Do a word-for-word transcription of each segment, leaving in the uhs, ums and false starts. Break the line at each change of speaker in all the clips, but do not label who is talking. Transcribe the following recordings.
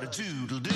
doodle-doo.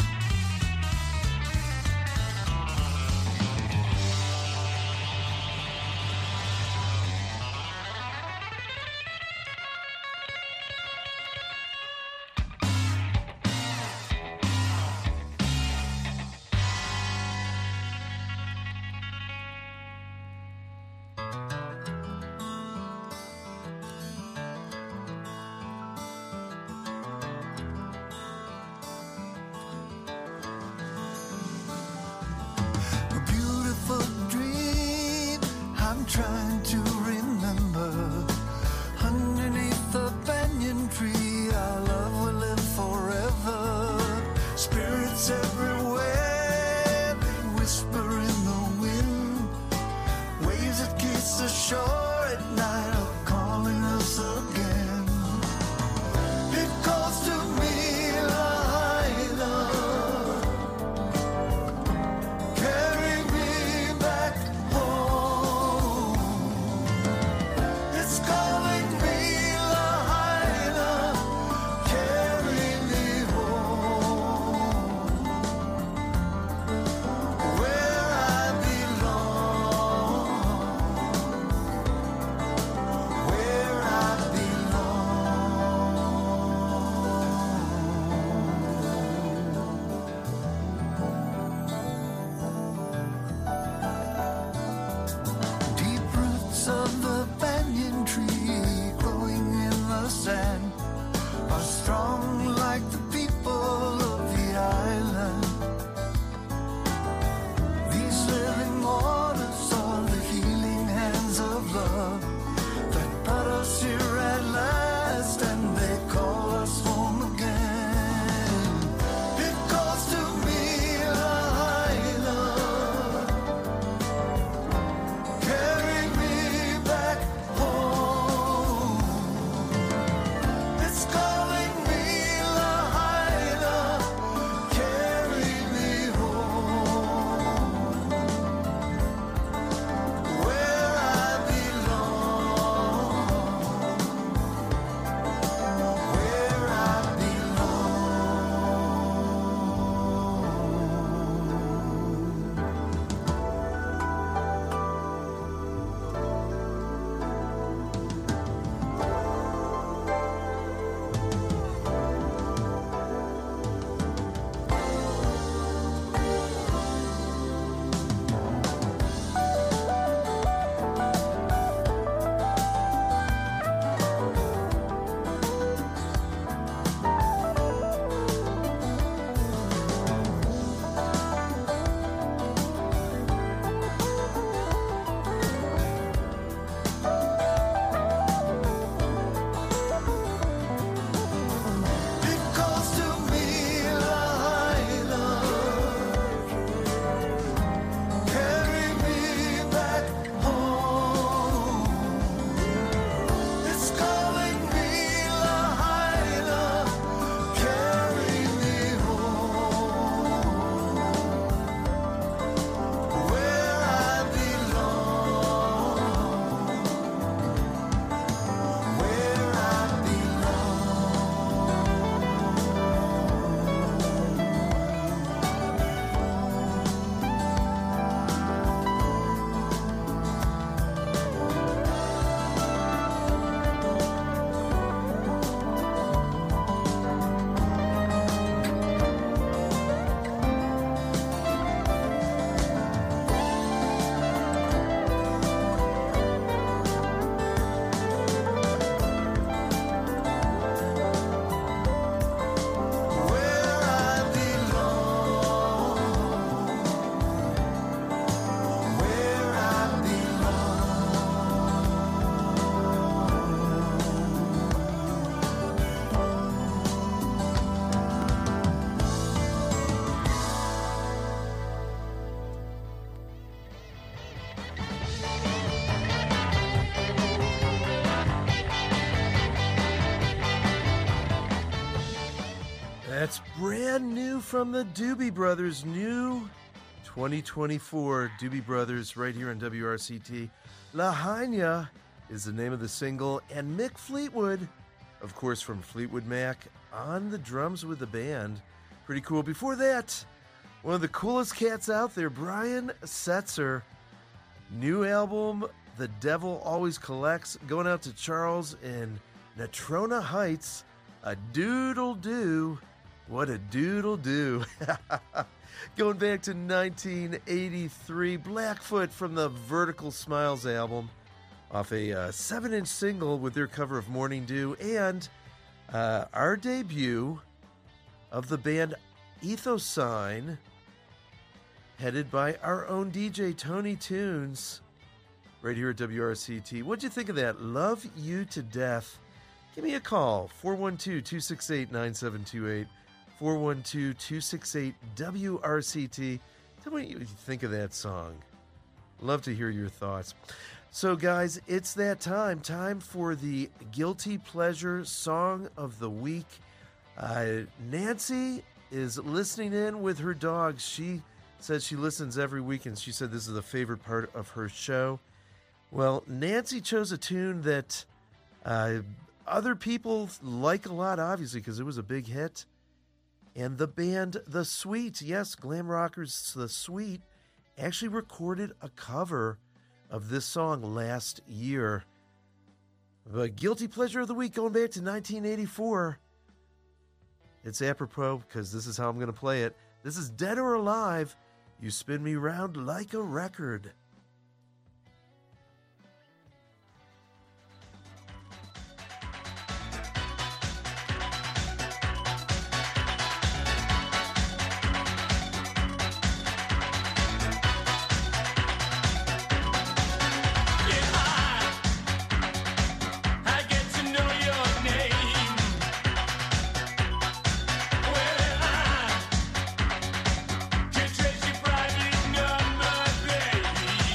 Trying to remember underneath the banyan tree our love will live forever. Spirits everywhere, they whisper in the wind. Waves that kiss the shore at night are calling us again. It calls to me, Lahaina, carry me back home. Calling me, Lahaina, carry me home, where I belong, where I belong. Deep roots of the banyan tree growing in the sand are strong like the people of the island. These living waters are the healing hands of love that brought us here at last, and they call us home again. It calls to me, Lahaina, carry me back home. It's calling me, Lahaina, carry me home, where I belong, where I belong. It calls to me, Lahaina, carry me back home. It's calling me, Lahaina, carry me home, where I belong, where I belong. Where I belong, where I
That's brand new from the Doobie Brothers, new twenty twenty-four Doobie Brothers right here on W R C T. Lahaina is the name of the single, and Mick Fleetwood, of course from Fleetwood Mac, on the drums with the band. Pretty cool. Before that, one of the coolest cats out there, Brian Setzer. New album, The Devil Always Collects, going out to Charles in Natrona Heights. A doodle-doo. What a doodle-doo. Going back to nineteen eighty-three, Blackfoot from the Vertical Smiles album, off a uh, seven-inch single with their cover of Morning Dew, and uh, our debut of the band Ethosine, headed by our own D J Tony Tunes, right here at W R C T. What'd you think of that? Love You to Death. Give me a call, four one two, two six eight, nine seven two eight, four one two, two six eight, W R C T. Tell me what you think of that song. Love to hear your thoughts. So, guys, it's that time. Time for the Guilty Pleasure Song of the Week. Uh, Nancy is listening in with her dogs. She says she listens every week, and she said this is the favorite part of her show. Well, Nancy chose a tune that uh, other people like a lot, obviously, because it was a big hit. And the band The Sweet, yes, glam rockers The Sweet, actually recorded a cover of this song last year. The Guilty Pleasure of the Week, going back to nineteen eighty-four. It's apropos because this is how I'm going to play it. This is Dead or Alive. You spin me round like a record.
Trace your private number, baby.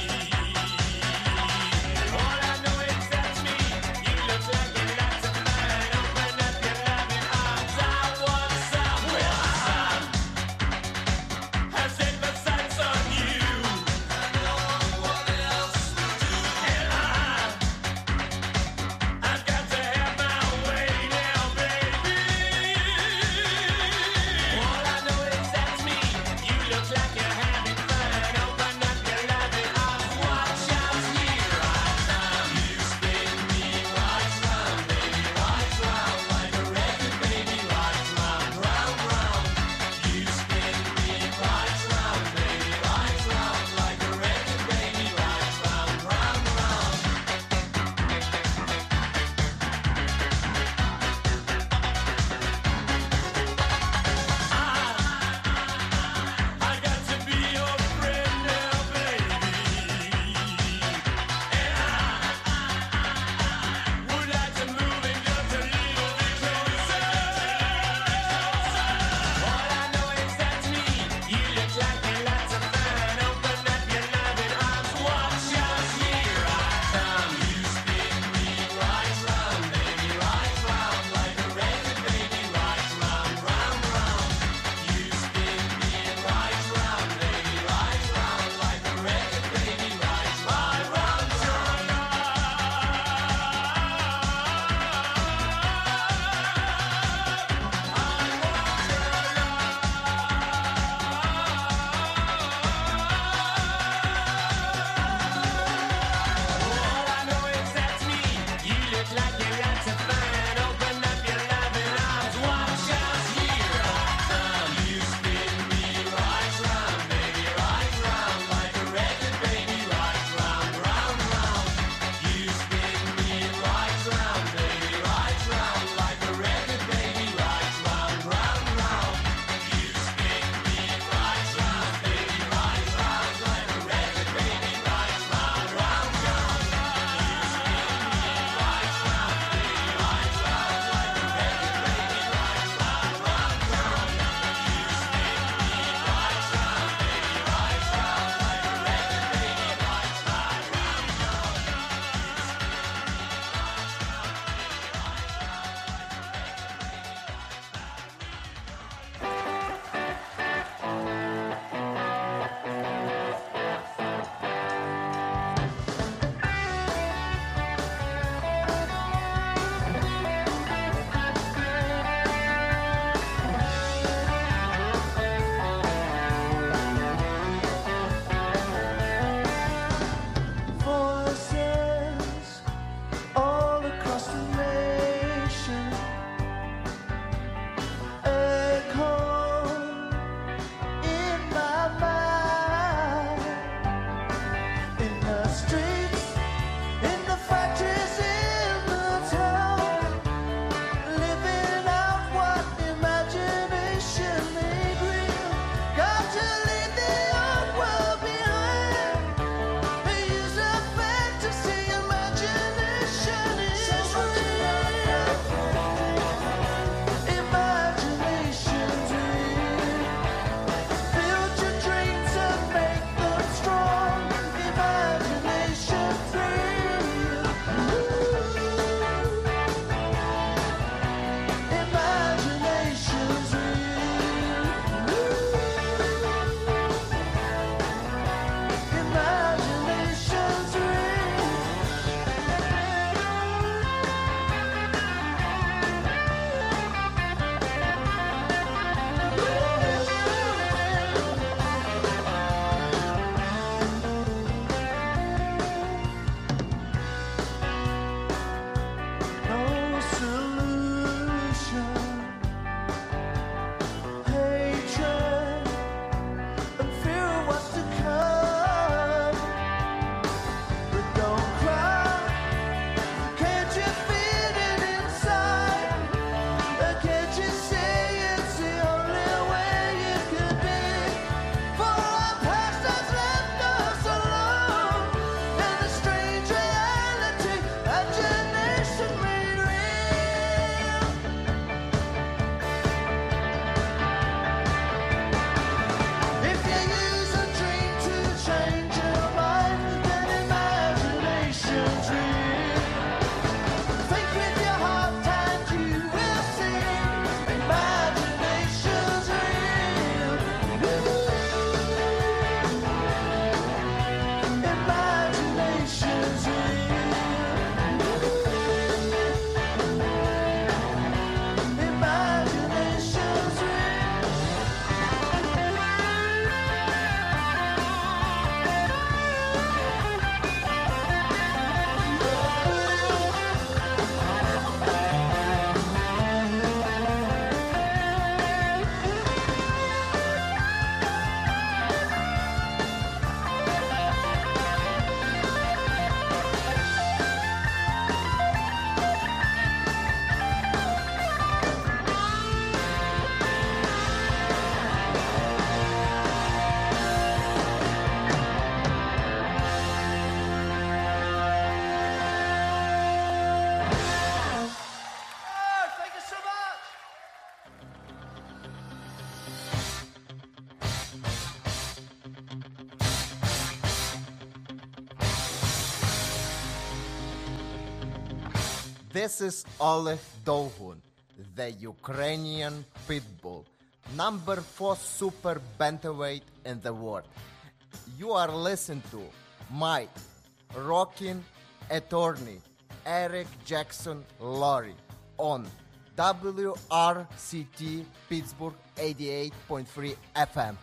This is Oleg Dolgun, the Ukrainian Pitbull, number four super bantamweight in the world. You are listening to my rocking attorney, Eric Jackson Laurie, on W R C T Pittsburgh eighty-eight point three F M.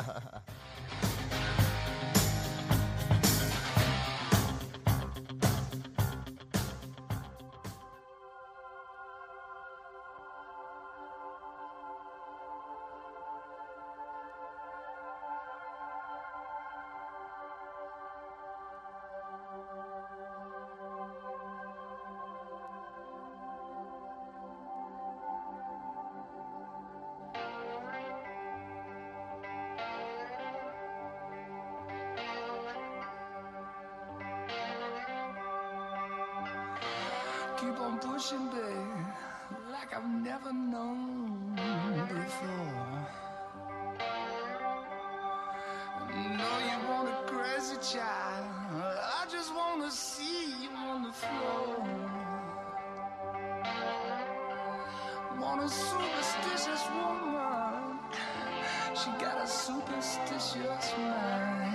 Keep on pushing, babe, like I've never known before. No, you want a crazy child, I just want to see you on the floor. Want a superstitious woman, she got a superstitious mind.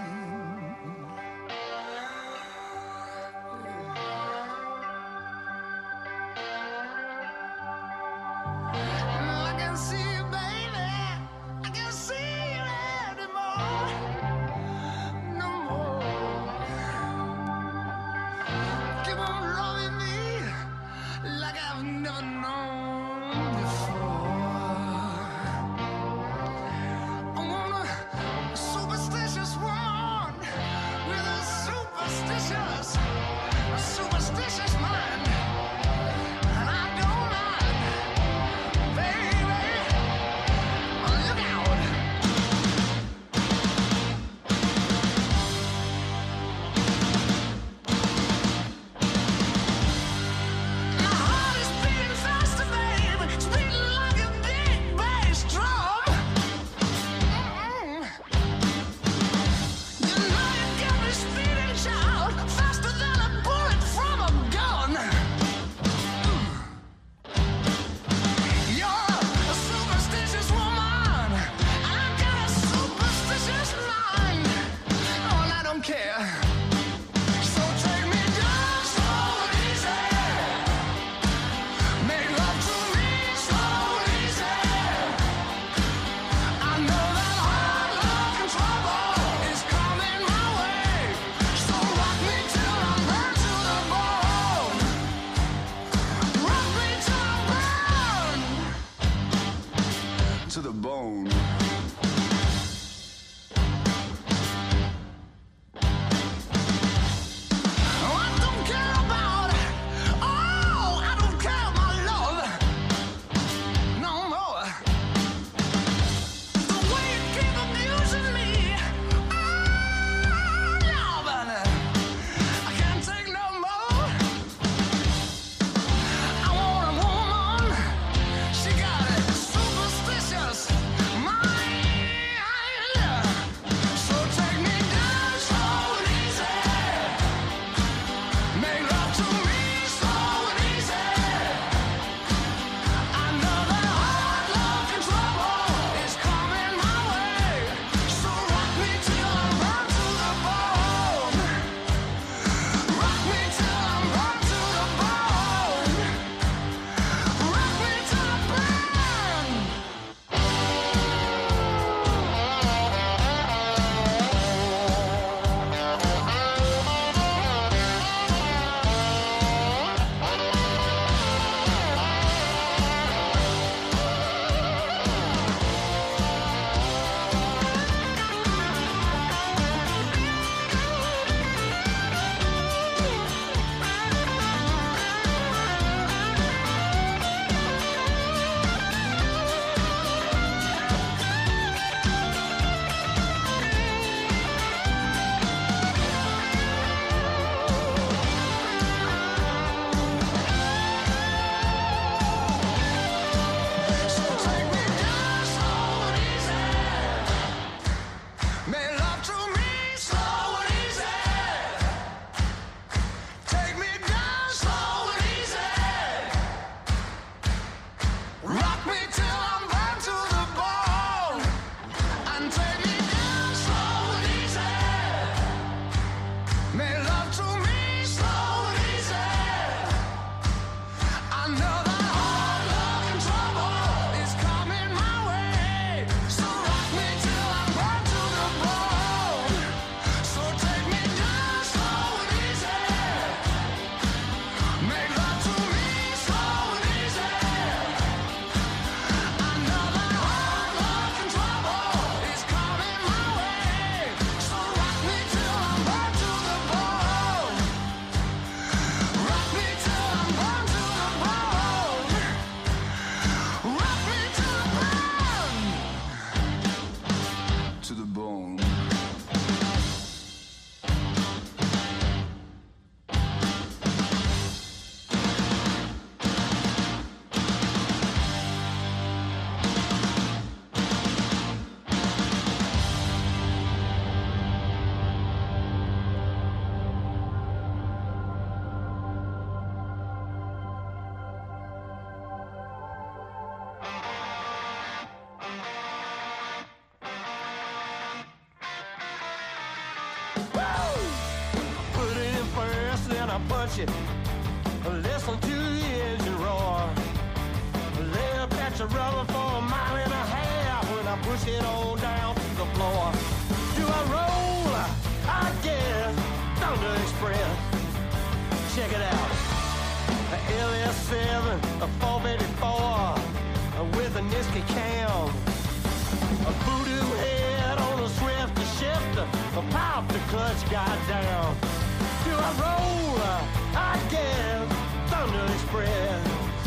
punch it. Listen to the engine roar. Lay a patch of rubber for a mile and a half when I push it on down to the floor. Do I roll? I guess. Thunder Express. Check it out. A L S seven, a four eighty-four with a Niski cam. A voodoo head on a swift shifter. A pop the clutch got down. Do I roll? I guess. Thunder Express.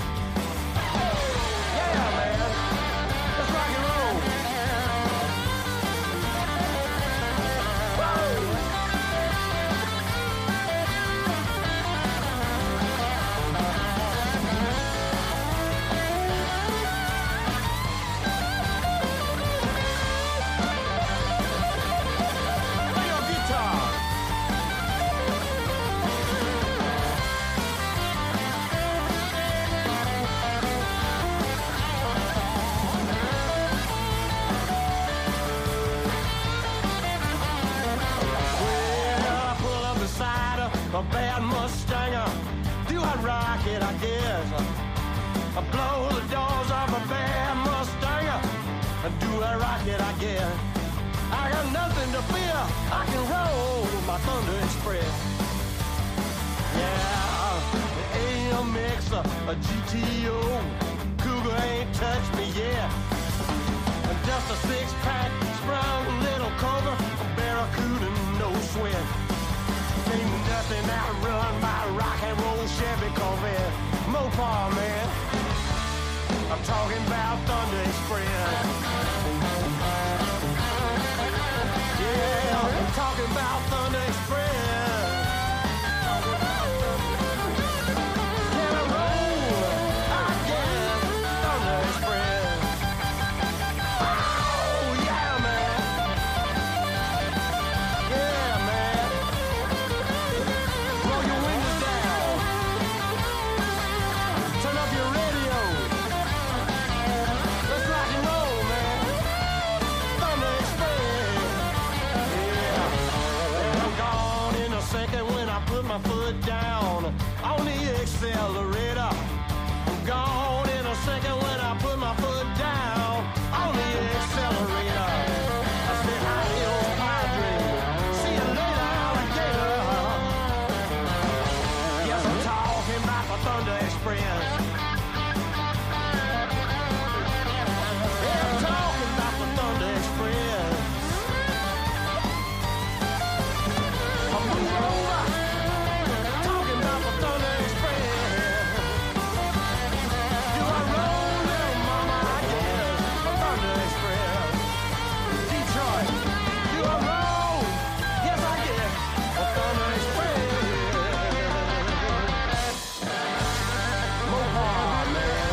Yeah, man. Let's rock and roll. Woo! Play your guitar. A bad Mustanger. Do I rock it? I guess. I blow the doors off a bad Mustanger. Do I rock it? I guess. I got nothing to fear. I can roll my Thunder Express. Yeah, the A M X, a G T O. Cougar ain't touched me yet. Just a six-pack, sprung little Cobra, a Barracuda, no sweat. Ain't nothing outrun my rock and roll Chevy Corvette. Mopar, man. I'm talking about Thunder Express. Yeah, I'm talking about Thunder Express. Can I roll? I can. Thunder Express. Oh, yeah, man. Yeah, man. Roll your windows down. Turn up your radio. Let's rock and roll, man. Thunder Express. Yeah. And I'm gone in a second when I put my foot down on the accelerator. I'm gone in a second when I put my foot down on the accelerator. I said, adios, Padre. See you later, alligator. Yes, I'm talking about the Thunder Express. Yeah, I'm talking about the Thunder Express. I'm moving over. Talking about the Thunder Express. Do I roll, little mama? I guess. The Thunder Express. Detroit. Do I roll? Yes, I guess. The Thunder Express. Mopar, man.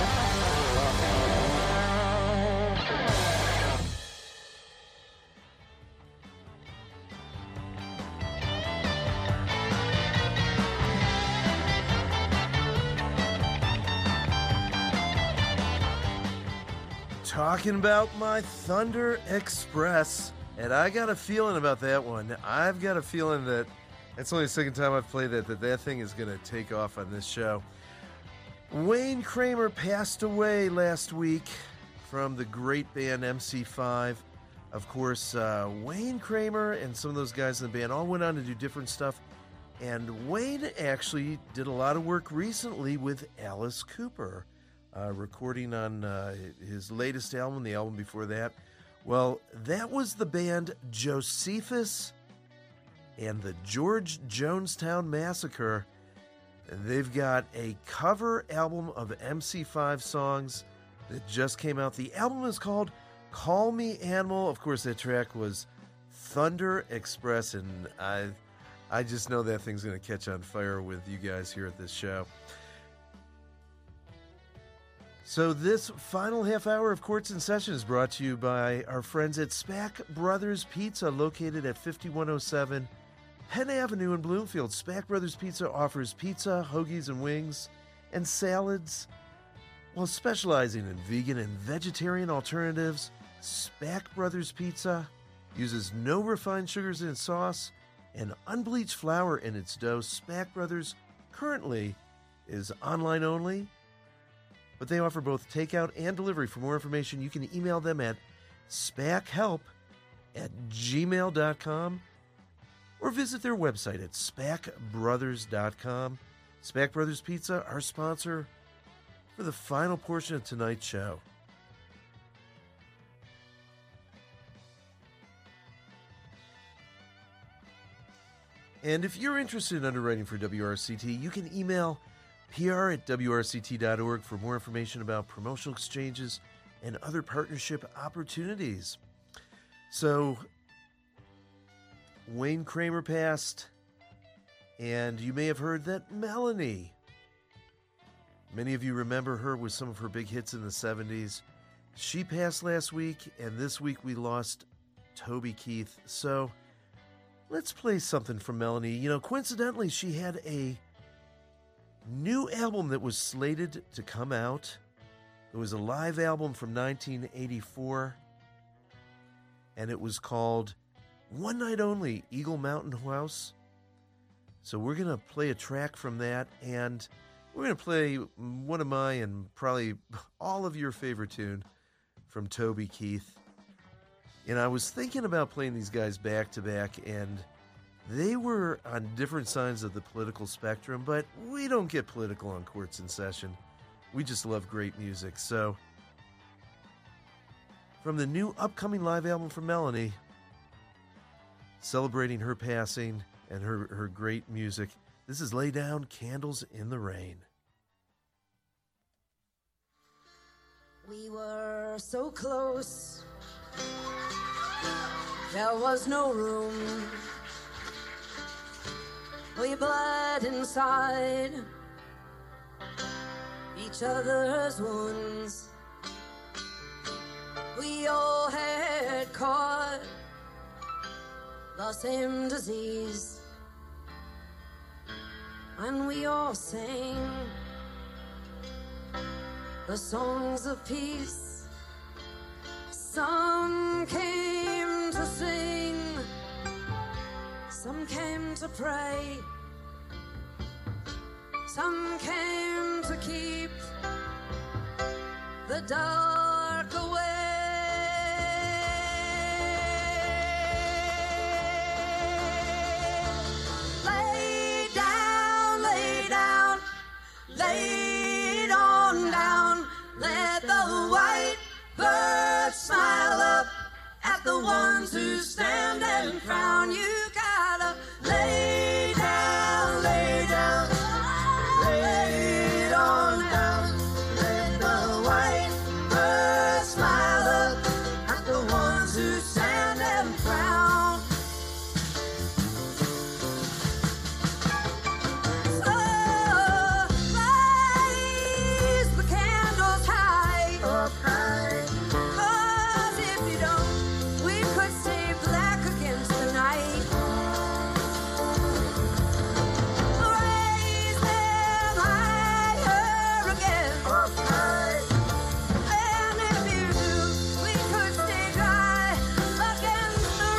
Talking about my Thunder Express. And I got a feeling about that one. I've got a feeling that it's only the second time I've played that, that that thing is going to take off on this show. Wayne Kramer passed away last week from the great band M C five. Of course, uh, Wayne Kramer and some of those guys in the band all went on to do different stuff. And Wayne actually did a lot of work recently with Alice Cooper, uh, recording on uh, his latest album, the album before that. Well, that was the band Josephus and the George Jonestown Massacre. They've got a cover album of M C five songs that just came out. The album is called Call Me Animal. Of course, that track was Thunder Express, and I, I just know that thing's going to catch on fire with you guys here at this show. So this final half hour of Courts in Session is brought to you by our friends at Spack Brothers Pizza, located at fifty-one oh seven Penn Avenue in Bloomfield. Spack Brothers Pizza offers pizza, hoagies, and wings, and salads. While specializing in vegan and vegetarian alternatives, Spack Brothers Pizza uses no refined sugars in its sauce and unbleached flour in its dough. Spack Brothers currently is online only, but they offer both takeout and delivery. For more information, you can email them at spackhelp at gmail dot com or visit their website at spack brothers dot com. Spack Brothers Pizza, our sponsor for the final portion of tonight's show. And if you're interested in underwriting for W R C T, you can email P R at W R C T dot org for more information about promotional exchanges and other partnership opportunities. So, Wayne Kramer passed, and you may have heard that Melanie, many of you remember her with some of her big hits in the seventies. She passed last week, and this week we lost Toby Keith. So, let's play something from Melanie. You know, coincidentally, she had a new album that was slated to come out. It was a live album from nineteen eighty-four, and it was called One Night Only, Eagle Mountain House. So we're going to play a track from that, and we're going to play one of my and probably all of your favorite tune from Toby Keith. And I was thinking about playing these guys back to back, and they were on different sides of the political spectrum, but we don't get political on Quartz in Session. We just love great music. So, from the new upcoming live album from Melanie, celebrating her passing and her, her great music, this is Lay Down Candles in the Rain.
We were so close, there was no room. We bled inside each other's wounds. We all had caught the same disease, and we all sang the songs of peace. Some came to sing, some came to pray, some came to keep the dark away. Lay down, lay down, lay it on down. Let the white bird smile up at the ones who stand and frown. You gotta lay down, lay down, lay it on down. Let the white bird smile up at the ones who stand and frown. So raise the candles high, up high. 'Cause if you don't, we could stay black against the night. Raise them higher again, up high. And if you do, we could stay dry against the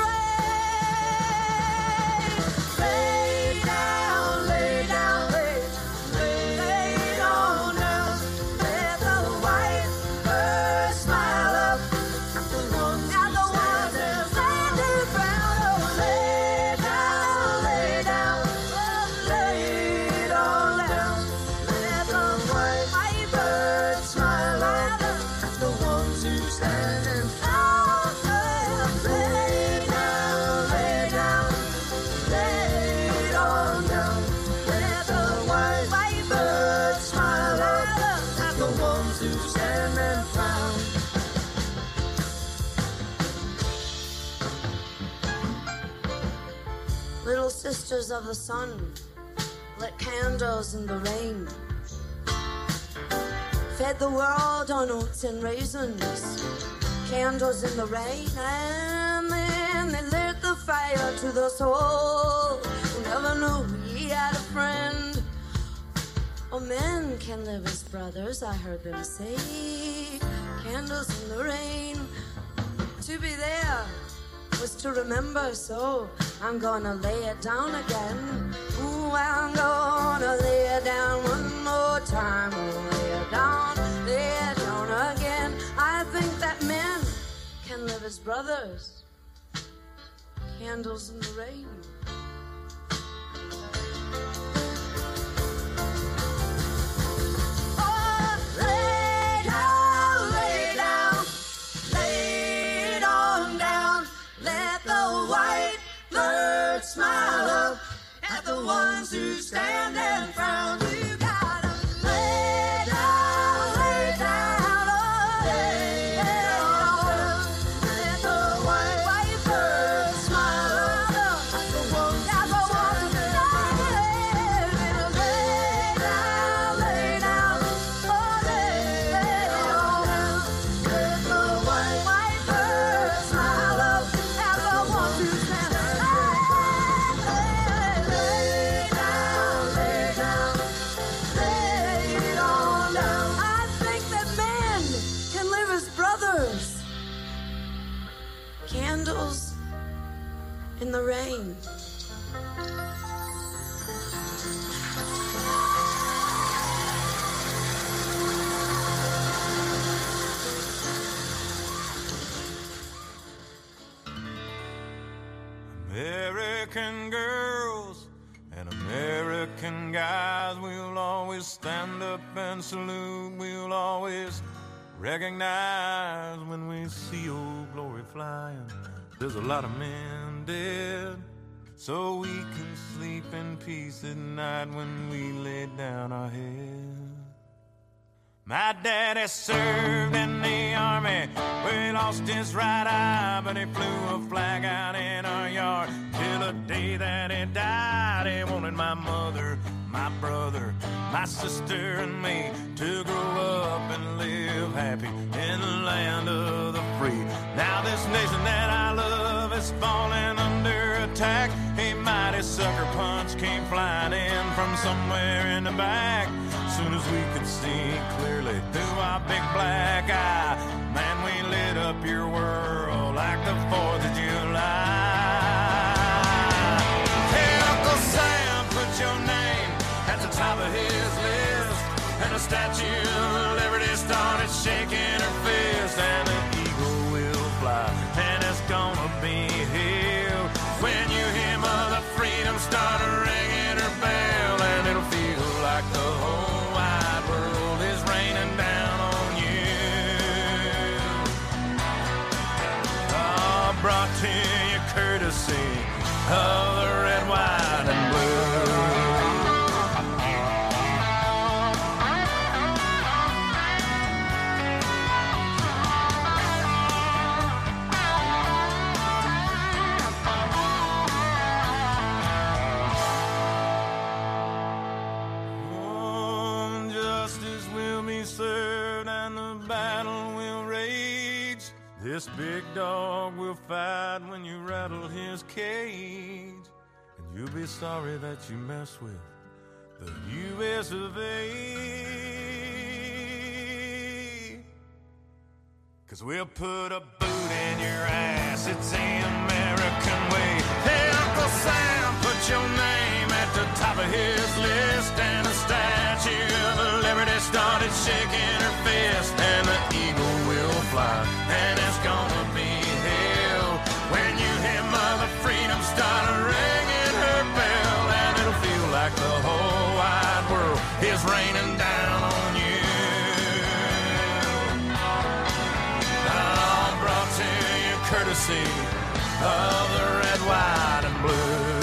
rain. Lay down, lay down, lay, lay it on down. Let the white bird smile up at the ones who stand and frown. Oh, lay down, lay down, lay it on down. Let the white bird smile up at the ones who stand and frown. Lay down, lay down, lay it on down. Let the white bird smile up at the ones who stand and frown. Little sisters of the sun, lit candles in the rain, fed the world on oats and raisins, candles in the rain, and then they lit the fire to the soul who never knew he had a friend. Oh, men can live as brothers, I heard them say. Candles in the rain, to be there was to remember, so I'm gonna lay it down again. Ooh, I'm gonna lay it down one more time. Oh, lay it down, lay it down again. I think that men can live as brothers. Candles in the rain. Oh, lay down, lay down, lay it on down. Let the white bird smile up at the ones who stand and frown. You gotta lay down, lay down, oh, lay down. Let the white, white bird smile up at the ones who stand and frown. Lay down, lay down, oh, lay down. Let the white, white bird smile up at the ones who stand and frown. Lay down, lay down, lay it on down. I think that men can live as brothers. Candles in the rain.
American girls and American guys, we'll always stand up and salute. We'll always recognize when we see old glory flying. There's a lot of men dead, so we can sleep in peace at night when we lay down our heads. My daddy served in the army, where he lost his right eye, but he flew a flag out in our yard till the day that he died. He wanted my mother, my brother, my sister, and me to grow up and live happy in the land of the free. Now this nation that I love is falling under attack. A mighty sucker punch came flying in from somewhere in the back. Soon as we could see clearly through our big black eye, man, we lit up your world like the fourth of July. Hey, Uncle Sam, put your name at the top of his list, and the Statue of Liberty started shaking her fist, and the eagle will fly, and it's gonna be here when you hear Mother Freedom start ringing her bell, and it'll feel like the whole wide world is raining down on you. Oh, brought to you courtesy of the red, white, and blue. Served and the battle will rage. This big dog will fight when you rattle his cage, and you'll be sorry that you mess with the U S of A. 'Cause we'll put a boot in your ass, it's the American way. Hey, Uncle Sam, put your name at the top of his list, and the Statue of Liberty started shaking her fist, and the eagle will fly, and it's gonna be hell when you hear Mother Freedom start ringing her bell, and it'll feel like the whole wide world is raining down on you. All brought to you courtesy of the red, white, and blue.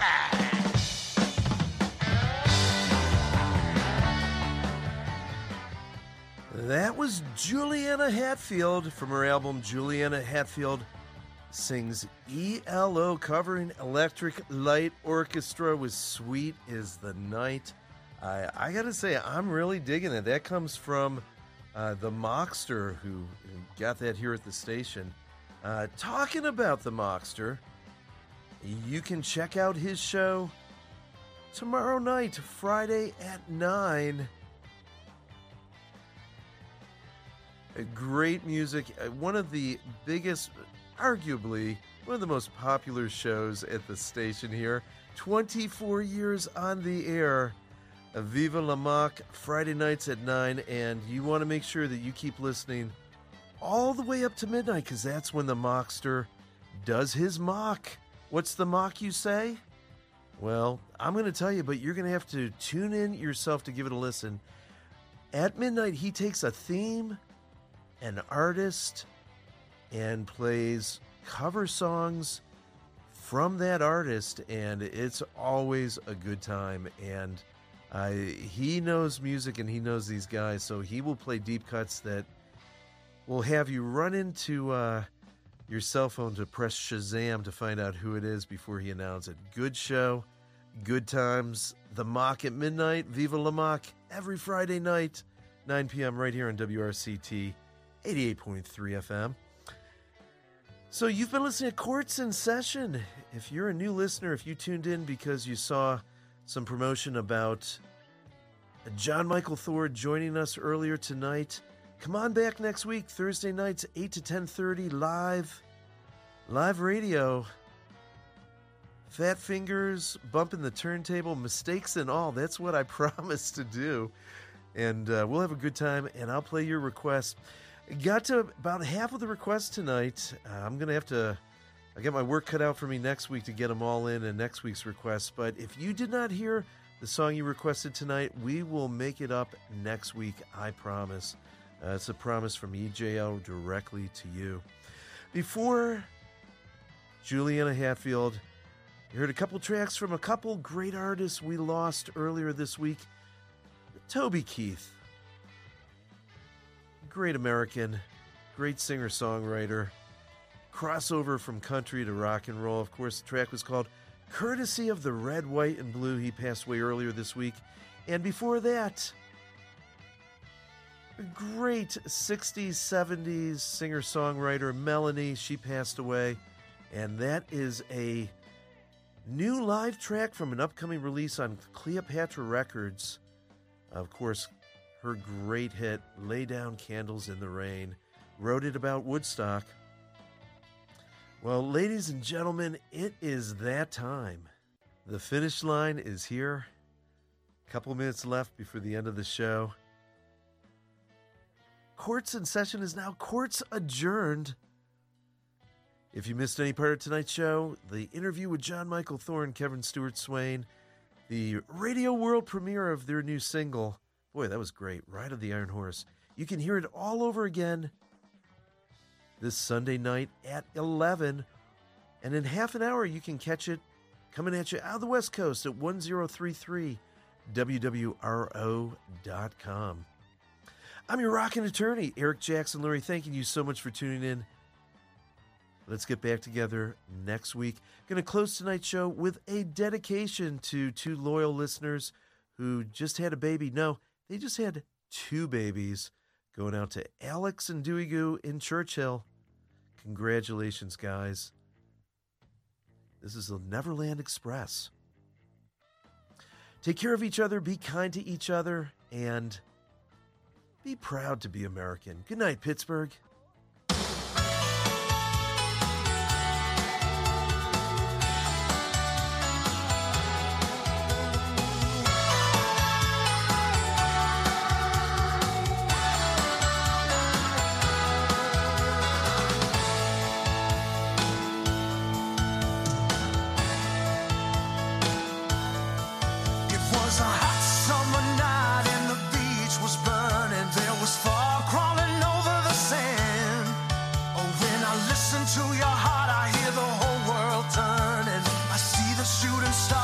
shine.
That was Juliana Hatfield from her album Juliana Hatfield Sings E L O, covering Electric Light Orchestra with Sweet is the Night. I, I gotta say, I'm really digging it. That comes from uh, the Mockster, who got that here at the station. Uh, talking about the Mockster, you can check out his show tomorrow night, Friday at nine. Great music. One of the biggest, arguably, one of the most popular shows at the station here. twenty-four years on the air. Viva La Mock, Friday nights at nine. And you want to make sure that you keep listening all the way up to midnight, because that's when the Mockster does his mock. What's the mock, you say? Well, I'm going to tell you, but you're going to have to tune in yourself to give it a listen. At midnight, he takes a theme, an artist, and plays cover songs from that artist, and it's always a good time. And uh, he knows music and he knows these guys, so he will play deep cuts that will have you run into uh, your cell phone to press Shazam to find out who it is before he announces it. Good show, good times. The Mock at midnight, Viva La Mock, every Friday night, nine p.m. right here on W R C T eighty-eight point three F M. So you've been listening to Courts in Session. If you're a new listener, if you tuned in because you saw some promotion about John Michael Thorne joining us earlier tonight, come on back next week, Thursday nights, eight to ten thirty, live, live radio. Fat fingers, bumping the turntable, mistakes and all. That's what I promised to do. And uh, we'll have a good time, and I'll play your requests. Got to about half of the requests tonight. Uh, I'm going to have to, I got my work cut out for me next week to get them all in in next week's requests. But if you did not hear the song you requested tonight, we will make it up next week, I promise. Uh, it's a promise from E J L directly to you. Before Juliana Hatfield, you heard a couple tracks from a couple great artists we lost earlier this week. Toby Keith. Great American, great singer-songwriter, crossover from country to rock and roll. Of course, the track was called Courtesy of the Red, White, and Blue. He passed away earlier this week. And before that, a great sixties, seventies singer-songwriter, Melanie. She passed away. And that is a new live track from an upcoming release on Cleopatra Records. Of course, her great hit, Lay Down Candles in the Rain, wrote it about Woodstock. Well, ladies and gentlemen, it is that time. The finish line is here. A couple minutes left before the end of the show. Courts in Session is now courts adjourned. If you missed any part of tonight's show, the interview with John Michael Thorne, Kevin Stewart Swain, the radio world premiere of their new single, boy, that was great, Ride of the Iron Horse. You can hear it all over again this Sunday night at eleven. And in half an hour, you can catch it coming at you out of the West Coast at ten thirty-three W W R O dot com. I'm your rockin' attorney, Eric Jackson Lurie, thanking you so much for tuning in. Let's get back together next week. Going to close tonight's show with a dedication to two loyal listeners who just had a baby. No, they just had two babies. Going out to Alex and Dewey Goo in Churchill. Congratulations, guys. This is the Neverland Express. Take care of each other, be kind to each other, and be proud to be American. Good night, Pittsburgh.
To your heart, I hear the whole world turning. I see the shooting star.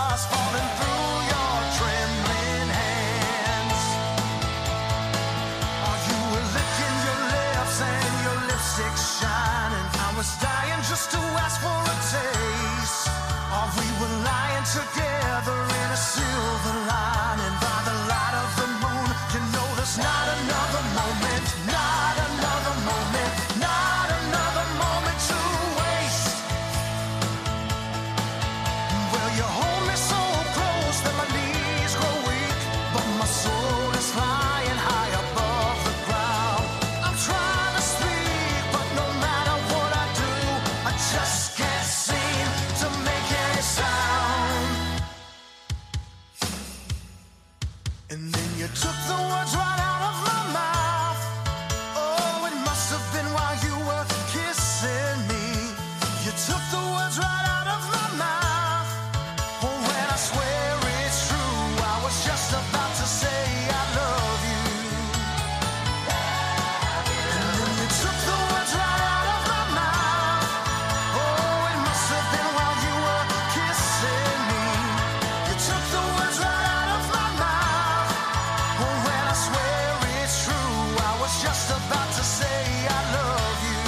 And then you took the words right out of my mouth. Oh, it must have been while you were kissing me. You took the words right out of my mouth. Oh, when I swear it's true, I was just about to say I love you. And then you took the words right out of my mouth. Oh, it must have been while you were kissing me. You took the words right out of my mouth. Oh, when I swear it's true, I was just about to say I love you.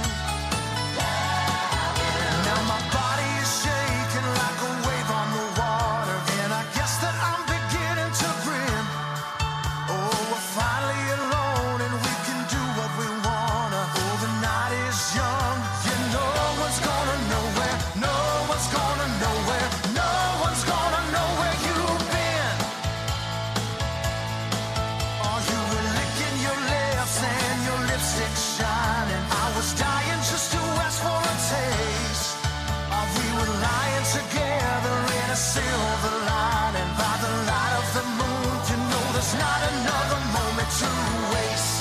Now my body is shaking like a wave on the water, and I guess that I'm beginning to grin. Oh, we're finally alone and we can do what we wanna. Oh, the night is young, yeah, no one's gonna know where, no one's gonna know where, no one's gonna know where you've been. Oh, you were licking your lips and your lipstick shining. I was dying just to ask for a taste. Oh, we were lying together in a silver lining. By the light of the moon, you know there's not another moment to waste.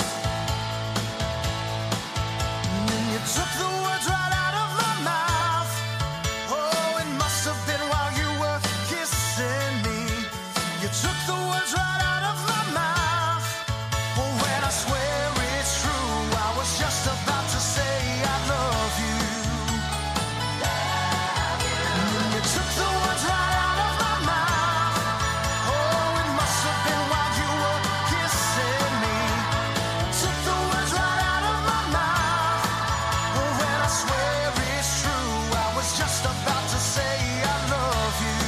And then you took the words right out of my mouth. Oh, it must have been while you were kissing me. You took the words right out of my mouth. Oh, when I swear it's true, I was just about to say I love you. And then you took the words right out of my mouth. Oh, it must have been while you were kissing me. Took the words right out of my mouth. Oh, when I swear it's true, I was just about to say I love you.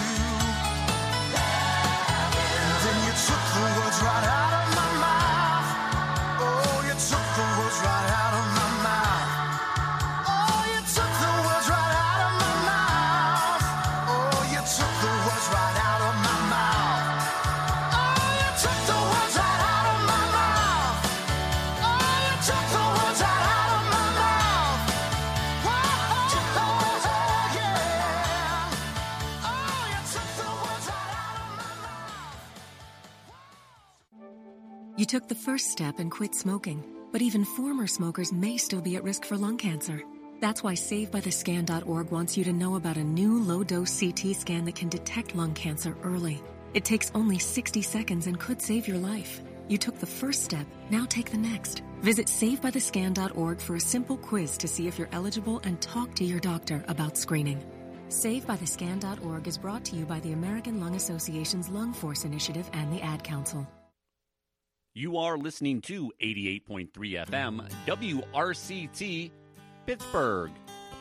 And then you took the words right out of my mouth. Oh, you took the words right out of my mouth. Oh, you took the words right out of my mouth. Oh, you took the words right out of my mouth. Oh, you took the words right out of my mouth. Oh, you took the words right out of my mouth. Whoa, oh, yeah. Oh, you took the words right out of my mouth.
You took the first step and quit smoking, but even former smokers may still be at risk for lung cancer. That's why Save By The Scan dot org wants you to know about a new low-dose C T scan that can detect lung cancer early. It takes only sixty seconds and could save your life. You took the first step, now take the next. Visit Save By The Scan dot org for a simple quiz to see if you're eligible and talk to your doctor about screening. Save By The Scan dot org is brought to you by the American Lung Association's Lung Force Initiative and the Ad Council.
You are listening to eighty-eight point three F M, W R C T, Pittsburgh.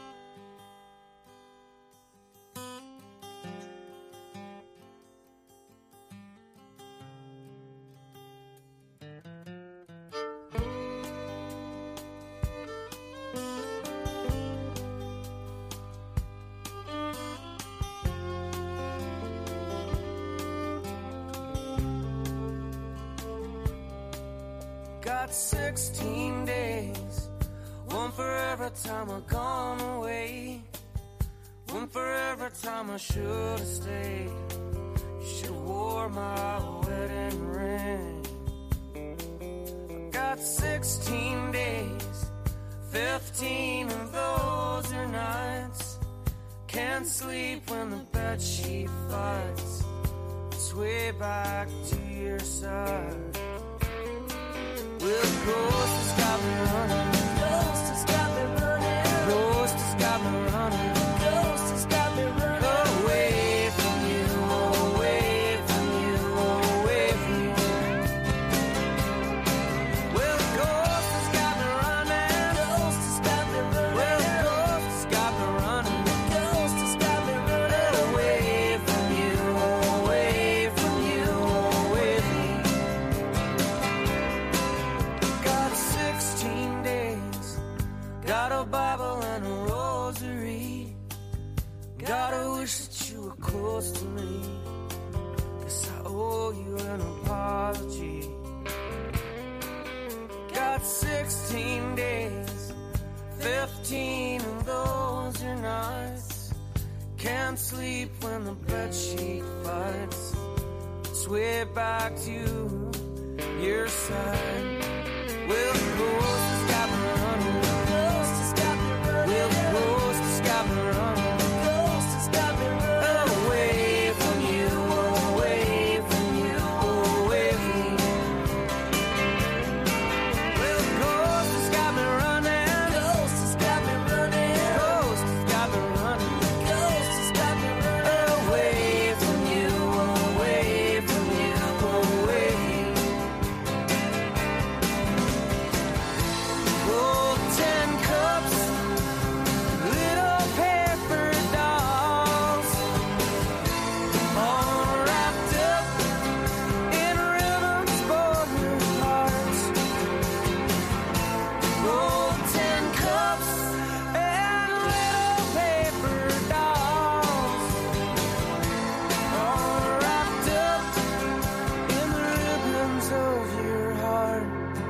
Got sixteen days, one for every time I've gone away, one for every time I should have stayed. You should have wore my wedding ring. I got sixteen days, fifteen of those are nights. Can't sleep when the bedsheet fights. It's way back to your side. Well, the ghost has got me running. The ghost has got me running. The ghost has got me running. The ghost has got me running. Away from you, away from you, away from you. Well, the ghost has got me running. The ghost has got me running. Well, the ghost has got me running. The ghost has got me running. Away from you, away from you, away from you. Got sixteen days, got a Bible and a rosary. Gotta wish that you were close to me. Guess I owe you an apology. Got sixteen days, fifteen of those are nights. Can't sleep when the bedsheet fights. It's sway back to your side. Well, the ghost has got me running. The ghost has got me running. Well, the ghost has got me running. The ghost has got me running. Away from you, away from you, away from me. Well, the ghost has got me running. The ghost has got me running. The ghost has got me running. The ghost has got me running. Away from you, away from you, away from me. Oh, ten cups, little paper dolls, all wrapped up in ribbons for your hearts. Oh, ten cups and little paper dolls, all wrapped up in the ribbons of your heart.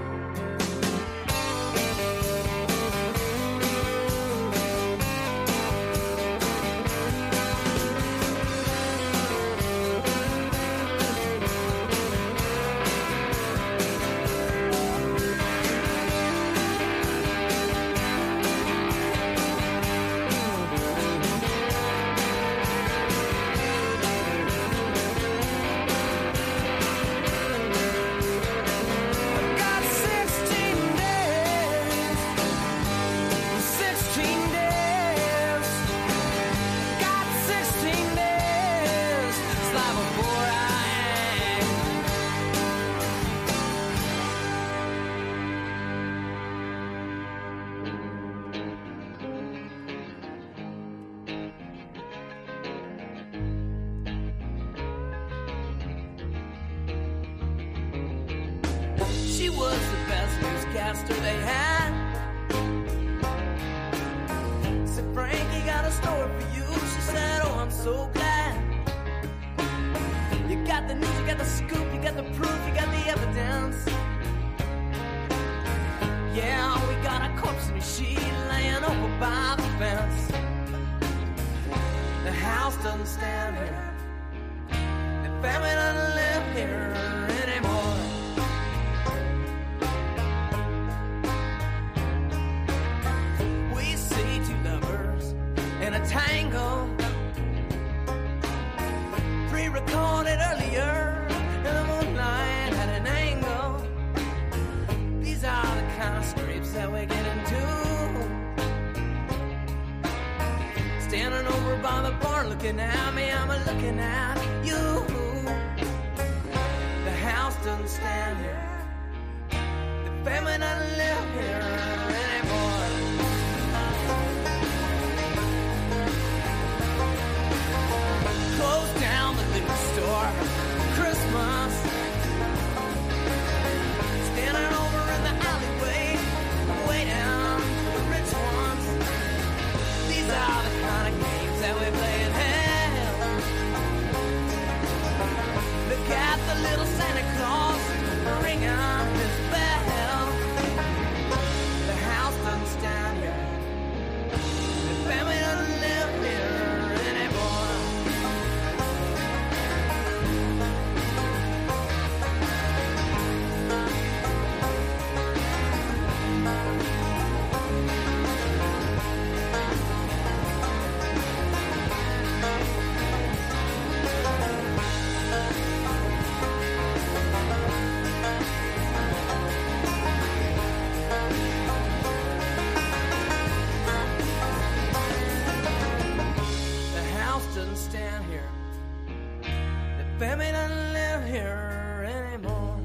Got sixteen days, sixteen days, got sixteen days, slide before I hang. She was the best newscaster they had. Said, Frankie got a story for you. She said, oh, I'm so glad. You got the news, you got the scoop, you got the proof, you got the evidence. Yeah, we got a corpse in a sheet laying over by the fence. The house doesn't stand here. The family doesn't live here anymore. We see two lovers in a tango, pre-recorded earlier, and the moonlight at an angle. These are the kind of scrapes that we get into. Standing over by the bar looking at me, I'm a looking at you. The house doesn't stand here. The family doesn't live here anymore. Close down the liquor store. Christmas. Standing over in the alleyway, waiting for the rich ones. These are the kind of games that we play in hell. Look at the little Santa Claus ringing his bell. The house doesn't stand here. The family doesn't live here anymore. The house doesn't stand here. The family doesn't live here anymore.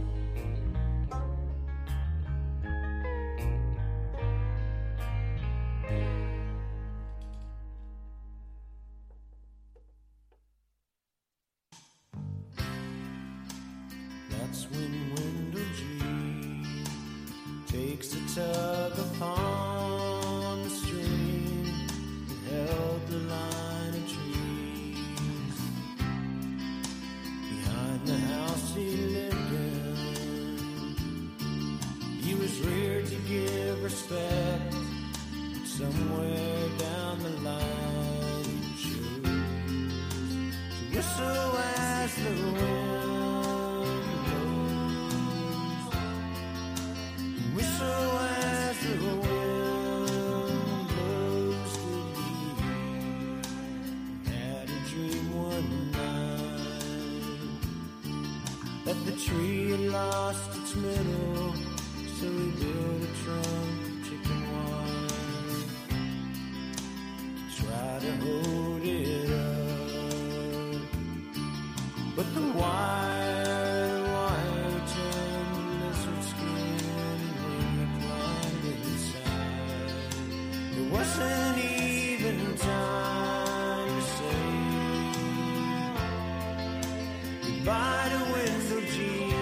That's when Wendell G takes a tug upon the string that held the line of trees behind the house he lived in. He was reared to give respect, but somewhere down the line he chose to whistle as the wind
that the tree had lost its middle, so we built a trunk of chicken wire to try to hold it up. But the wire, the wire turned lizard skin, and when we climbed inside, there wasn't even time to say goodbye to Window G.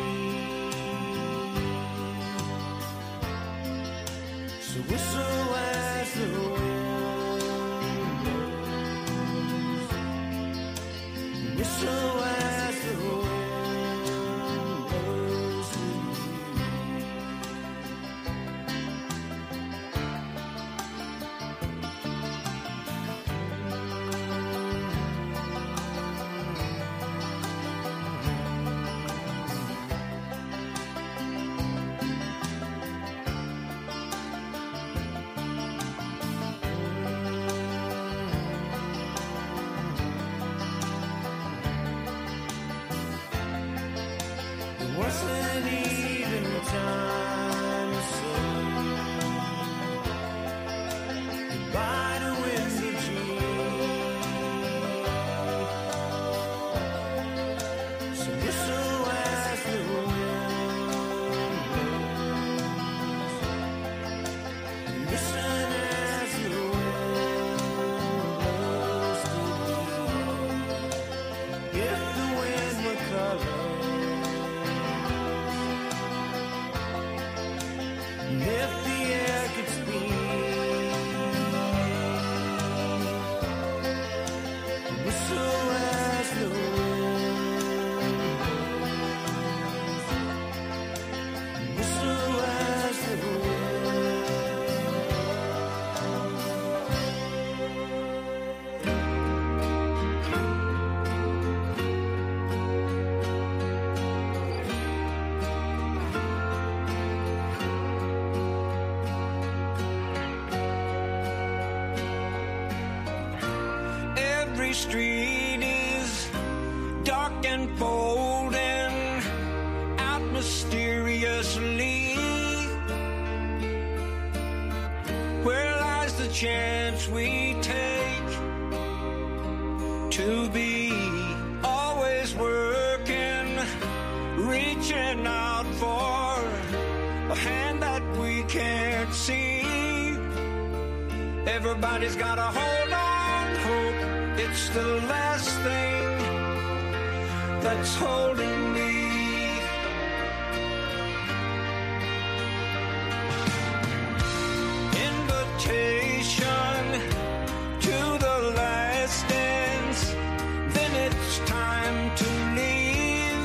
So whistle as the wind blows, whistle as the wind blows through wasn't even time to say goodbye to Windy G. So whistle as the wind blows, listen as the wind blows through the air. If the wind were color, if the air could speak, whistle as the wind blows, whistle as the Every street is dark and folding out mysteriously. Where lies the chance we take to be always working, reaching out for a hand that we can't see? Everybody's got a hold on hope. It's the last thing that's holding me. Invitation to the last dance, then it's time to leave.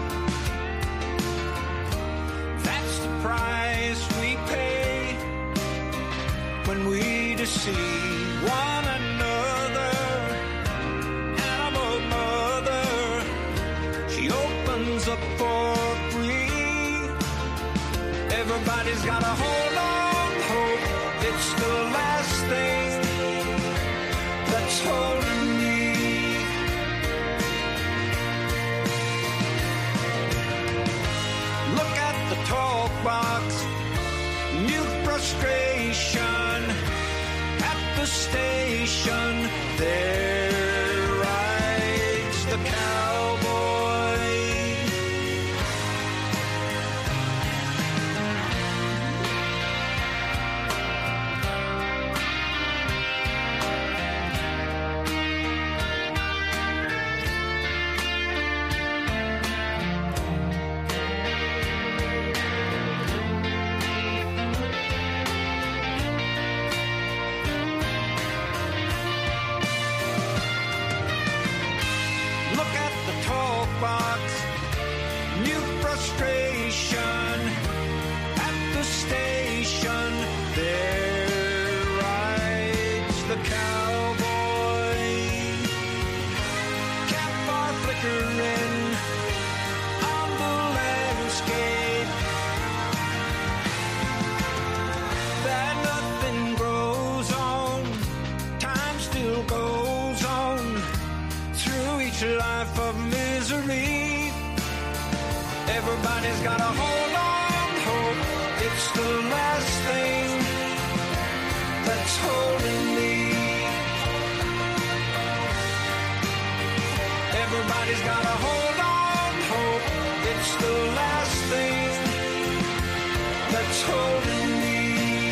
That's the price we pay when we deceive one another. Animal mother, she opens up for free. Everybody's got a hold on hope. It's the last thing that's holding me. Look at the talk box, mute frustration. At the station, there rides the cowboy. Look at the talk box, new frustration. At the station, there rides the cowboy. Campfire flickering on the landscape. That nothing grows on, time still goes on through each life of misery.
Everybody's got a hold on hope. It's the last thing that's holding me. Everybody's got a hold on hope. It's the last thing that's holding me.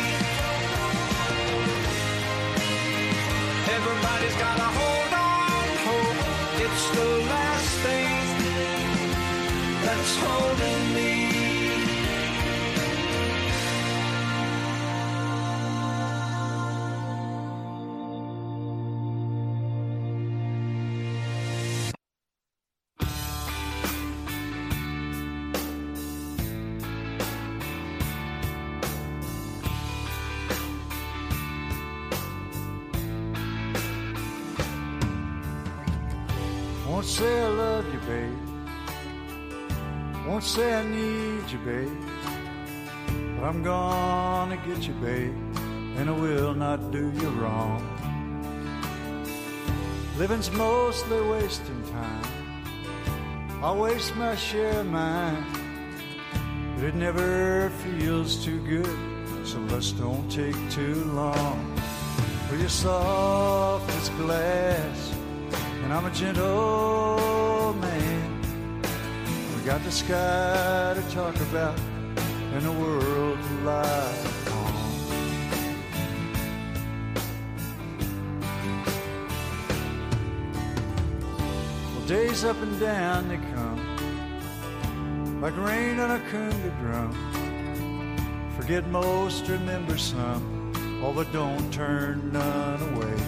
Everybody's got a hold on hope. It's the last thing that's holding me.
Won't say I love you, babe. Won't say I need you, babe. But I'm gonna get you, babe, and I will not do you wrong. Living's mostly wasting time. I waste my share of mine, but it never feels too good, so let's don't take too long. Well, you're soft as glass, and I'm a gentle man. We got the sky to talk about and the world to lie on. Well, days up and down they come, like rain on a conga drum. Forget most, remember some, all but don't turn none away.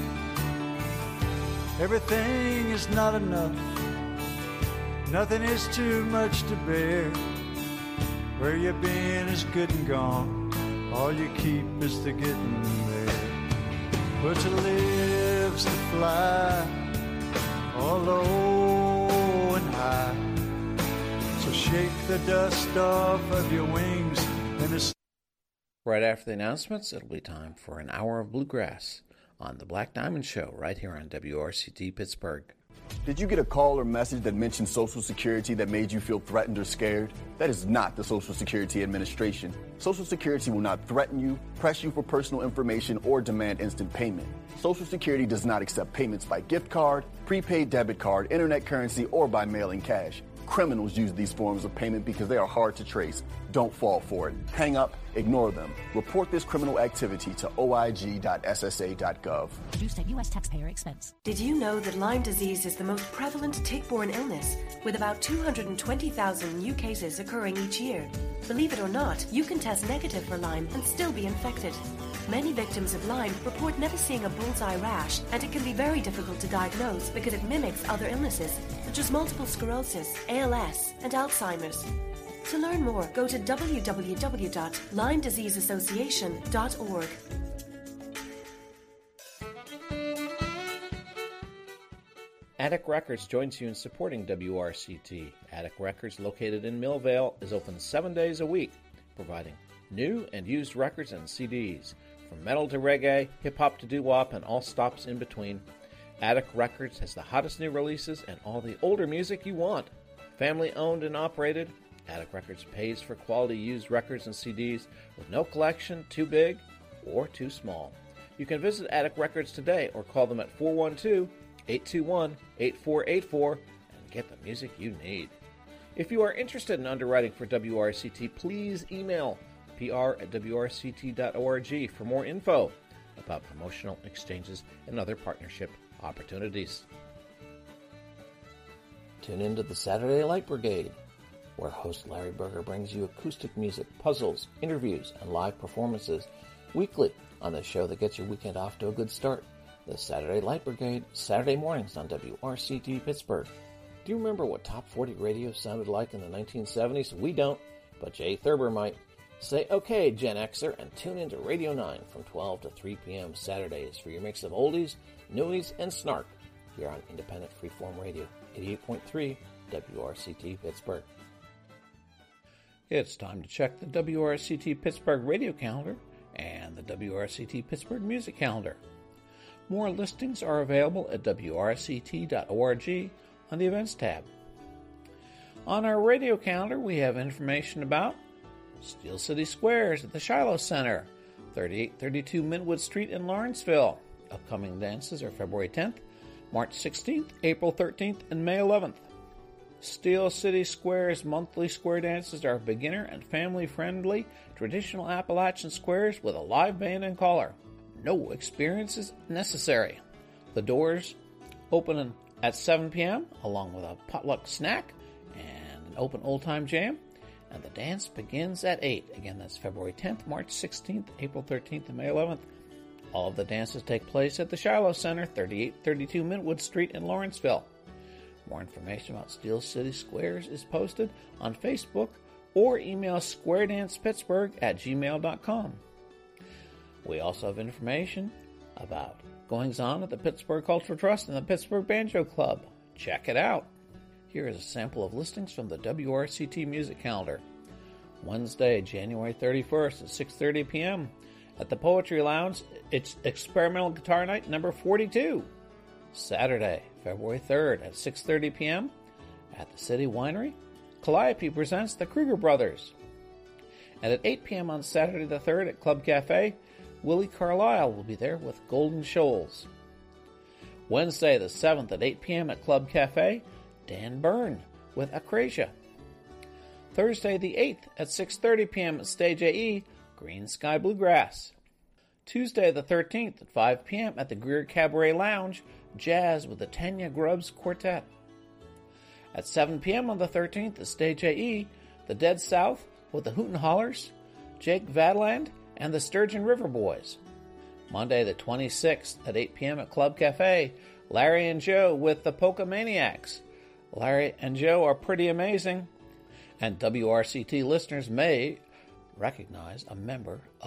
Everything is not enough. Nothing is too much to bear. Where you've been is good and gone. All you keep is the getting there. But to live's to fly, all low and high. So shake the dust off of your wings and the...
Right after the announcements, it'll be time for an hour of bluegrass on the Black Diamond Show right here on W R C T Pittsburgh.
Did you get a call or message that mentioned Social Security that made you feel threatened or scared? That is not the Social Security Administration. Social Security will not threaten you, press you for personal information, or demand instant payment. Social Security does not accept payments by gift card, prepaid debit card, internet currency, or by mailing cash. Criminals use these forms of payment because they are hard to trace. Don't fall for it. Hang up, ignore them. Report this criminal activity to O I G dot S S A dot gov.
Produced at U S taxpayer expense.
Did you know that Lyme disease is the most prevalent tick-borne illness, with about two hundred twenty thousand new cases occurring each year? Believe it or not, you can test negative for Lyme and still be infected. Many victims of Lyme report never seeing a bullseye rash, and it can be very difficult to diagnose because it mimics other illnesses, such as multiple sclerosis, A L S, and Alzheimer's. To learn more, go to w w w dot lyme disease association dot org.
Attic Records joins you in supporting W R C T. Attic Records, located in Millvale, is open seven days a week, providing new and used records and C Ds. From metal to reggae, hip-hop to doo-wop, and all stops in between. Attic Records has the hottest new releases and all the older music you want. Family owned and operated, Attic Records pays for quality used records and C Ds with no collection too big or too small. You can visit Attic Records today or call them at four one two, eight two one, eight four eight four and get the music you need. If you are interested in underwriting for W R C T, please email P R at W R C T dot org for more info about promotional exchanges and other partnership opportunities. Tune into the Saturday Light Brigade, where host Larry Berger brings you acoustic music, puzzles, interviews, and live performances weekly on the show that gets your weekend off to a good start. The Saturday Light Brigade, Saturday mornings on W R C T Pittsburgh. Do you remember what Top forty radio sounded like in the nineteen seventies? We don't, but Jay Thurber might. Say okay, Gen Xer, and tune into Radio nine from twelve to three p.m. Saturdays for your mix of oldies, newies, and snark here on Independent Freeform Radio, eighty-eight point three W R C T Pittsburgh. It's time to check the W R C T Pittsburgh radio calendar and the W R C T Pittsburgh music calendar. More listings are available at W R C T dot org on the Events tab. On our radio calendar, we have information about Steel City Squares at the Shiloh Center, thirty-eight thirty-two Midwood Street in Lawrenceville. Upcoming dances are February tenth, March sixteenth, April thirteenth, and May eleventh. Steel City Squares monthly square dances are beginner and family-friendly traditional Appalachian squares with a live band and caller. No experience is necessary. The doors open at seven p.m. along with a potluck snack and an open old-time jam, and the dance begins at eight. Again, that's February tenth, March sixteenth, April thirteenth, and May eleventh. All of the dances take place at the Shiloh Center, thirty-eight thirty-two Midwood Street in Lawrenceville. More information about Steel City Squares is posted on Facebook or email squaredancepittsburgh at gmail dot com. We also have information about goings-on at the Pittsburgh Cultural Trust and the Pittsburgh Banjo Club. Check it out. Here is a sample of listings from the W R C T music calendar. Wednesday, January thirty-first at six thirty p.m. at the Poetry Lounge, it's Experimental Guitar Night number forty-two. Saturday, February third at six thirty p.m. at the City Winery, Calliope presents the Kruger Brothers. And at eight p.m. on Saturday the third at Club Cafe, Willie Carlisle will be there with Golden Shoals. Wednesday the seventh at eight p.m. at Club Cafe, Dan Byrne with Acrasia. Thursday the eighth at six thirty p.m. at Stage A E, Green Sky Bluegrass. Tuesday the thirteenth at five p.m. at the Greer Cabaret Lounge, Jazz with the Tanya Grubbs Quartet. At seven p.m. on the thirteenth at Stage A E, the Dead South with the Hootin' Hollers, Jake Vadland, and the Sturgeon River Boys. Monday the twenty-sixth at eight p.m. at Club Cafe, Larry and Joe with the Polka Maniacs. Larry and Joe are pretty amazing, and W R C T listeners may recognize a member